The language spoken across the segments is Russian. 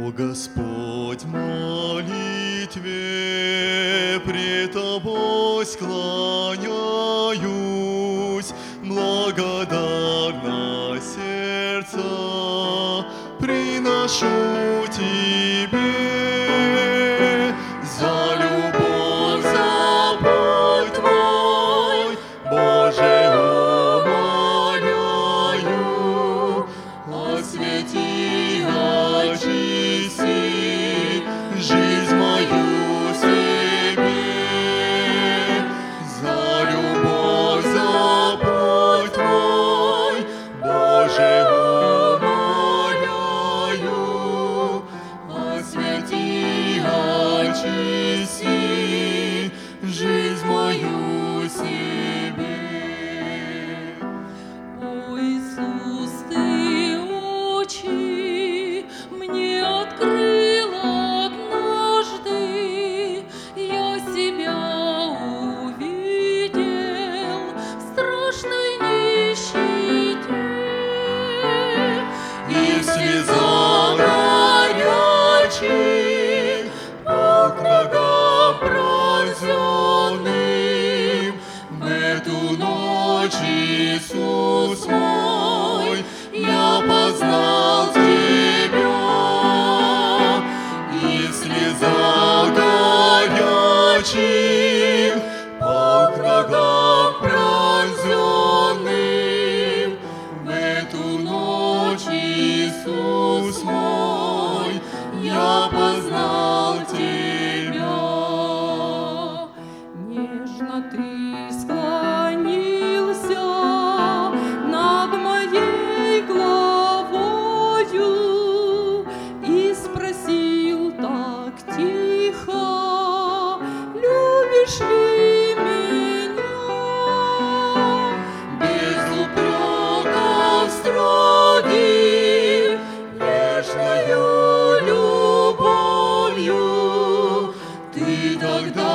О Господь, молитве пред Тобой склоняюсь, благодарно сердца приношу Тебе за любовь, за путь Твой, Боже, умоляю, освети, очисти жизнь мою себе. За любовь, за путь Твой, Боже, умоляю, освети, очисти жизнь мою себе. О, Иисус, Ты очи мне открыл однажды, я себя увидел в страшной нищете. И в слезах горячих по ногам прозренным в эту ночь, Иисус мой, я познал Тебя. И в слезах горячих по ногам прозренным в эту ночь, Иисус мой, я познал Тебя. Нежно Ты склонился над моей головою и спросил так тихо: любишь ли меня? Без упреков строгих, нежною любовью Ты тогда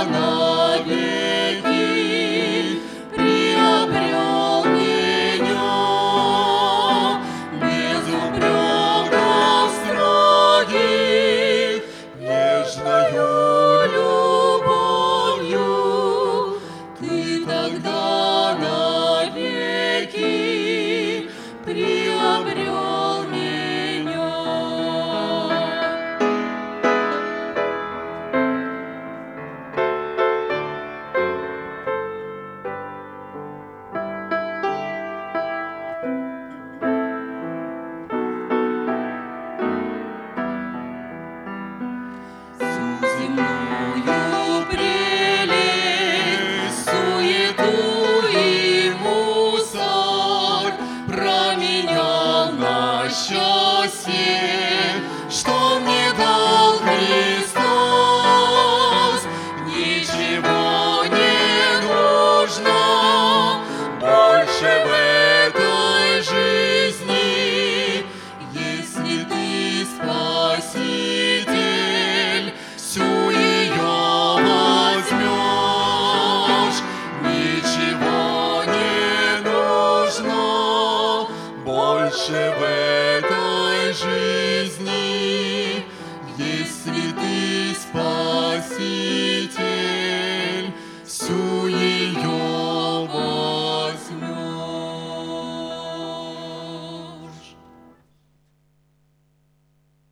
навеки приобрел меня. Без упреков строгих, нежною любовью Ты тогда навеки приобрел меня. Всю земную прелесть, Суету и мусор променял на счастье, что мне дал Христос. Ничего не нужно больше в этой жизни, если Ты, Спаситель, всю ее возьмешь. Ничего не нужно больше в этой жизни, если Ты, Спаситель,